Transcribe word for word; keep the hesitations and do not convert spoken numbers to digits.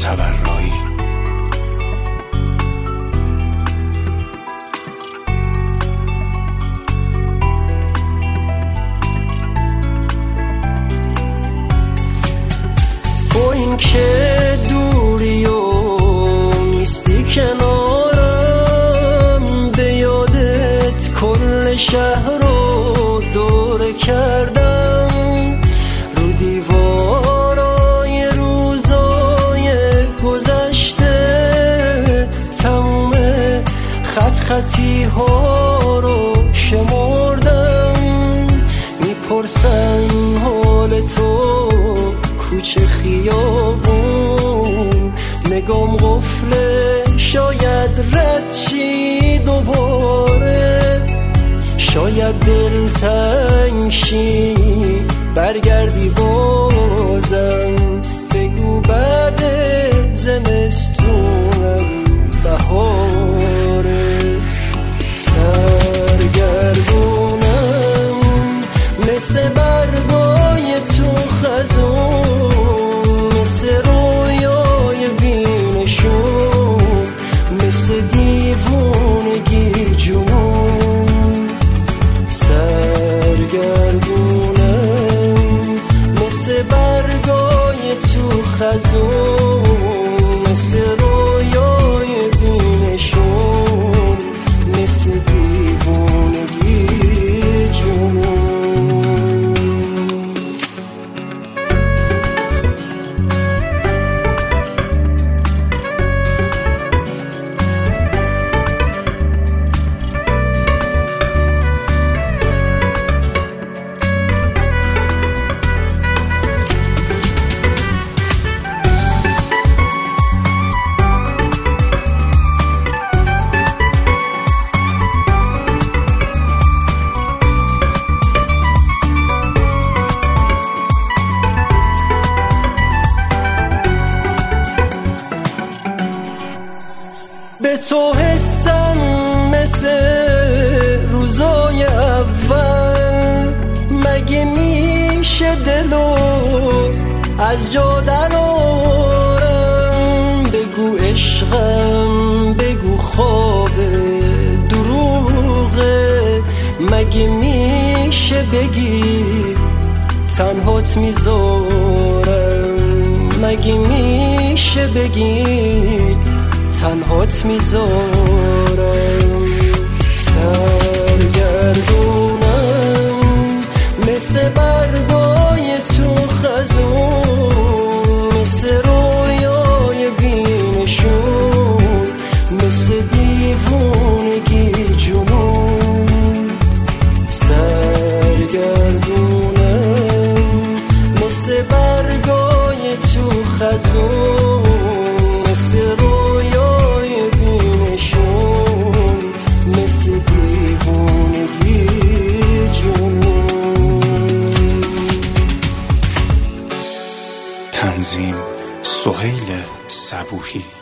تبرایی. با این که دوری و نیستی کنارم، به یادت کل شهر رو دوره کردم، رو دیوارای روزای گذشته تموم خط خطی ها رو شمردم. میپرسن حال تو کوچه خیابون، نگام قفله شاید رد شی دوباره، شاید دل تنگ شی برگردی بازم، بگو بعد زمستونم بهاره. سرگردونم مثل برگای تو خزون، مثل رویای بینشون، مثل دیوونگی جنون. سرگردونم مثل برگای تو خزون، مثل رویای بینشون، مثل دیوونگی جنون. به تو حسم مثل روزای اول، مگه میشه دلو از جا درارم؟ بگو عشقم، بگو خواب دروغه، مگه میشه بگی تنهات میذارم؟ مگه میشه بگی تنهات میذارم؟ سرگردونم مثل برگای تو خزون، مثل رویای بینشون، مثل دیوونگی جنون. سرگردونم مثل برگای تو خزون، مثل رویای بینشون، مثل دیوونگی جنون. تنظیم سهیل صبوحی.